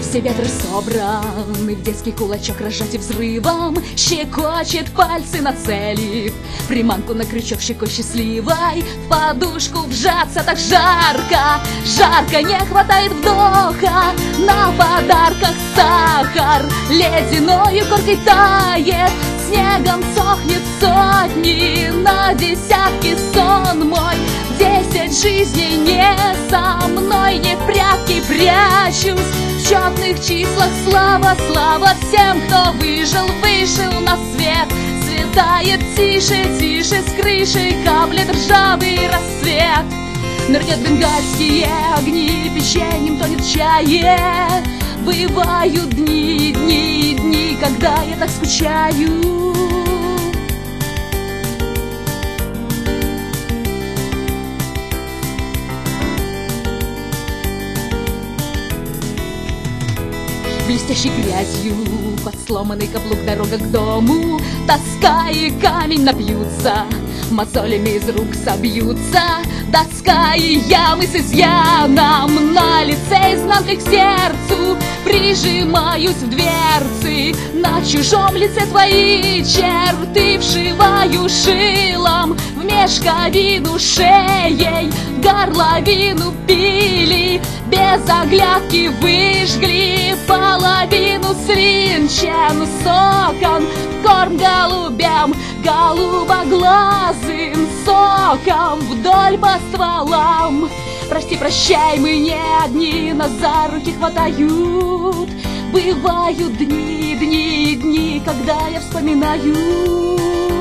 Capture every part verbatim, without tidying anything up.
все ветры собраны в детский кулачок, рожать и взрывом щекочет пальцы, нацелив приманку на крючок щекой счастливой. В подушку вжаться так жарко, жарко, не хватает вдоха. На подарках сахар ледяною коркой тает, снегом сохнет сотни, на десятки сон мой. Десять жизней не со мной, не в прятки прячусь. В четных числах слава, слава всем, кто выжил, вышел на свет. Светает тише, тише с крыши, каплет ржавый рассвет. Нырнет бенгальские огни, печеньем тонет в чае. Бывают дни, дни, дни, когда я так скучаю. Блестящей грязью под сломанный каблук дорога к дому. Тоска и камень напьются, мозолями из рук собьются. Доска и ямы с изъяном, на лице изнанкой к сердцу. Прижимаюсь в дверцы, на чужом лице твои черты. Вшиваю шилом в мешковину шеей, горловину пили, без оглядки выжгли половину свинчен соком. Корм голубям, голубоглазым соком вдоль по стволам. Прости, прощай, мы не одни, нас за руки хватают. Бывают дни, дни, дни, когда я вспоминаю.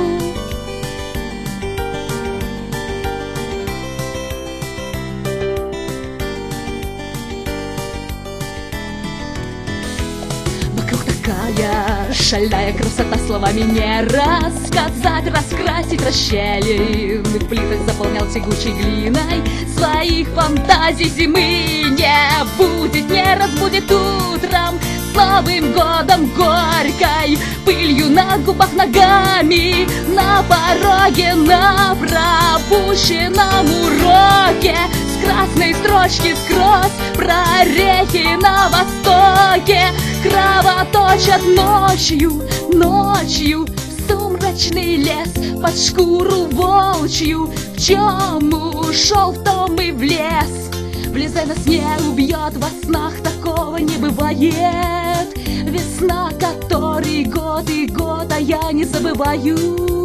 Такая шальная красота, словами не рассказать, раскрасить расщелины в плитах заполнял тягучей глиной. Своих фантазий зимы не будет, не разбудит утром с Новым годом горькой пылью на губах, ногами на пороге, на пропущенном уроке. С красной строчки сквозь прорехи на востоке кровоточат ночью, ночью в сумрачный лес под шкуру волчью. В чем ушел, в том и влез. Влезай, нас не убьет, во снах такого не бывает. Весна, который год и год, а я не забываю.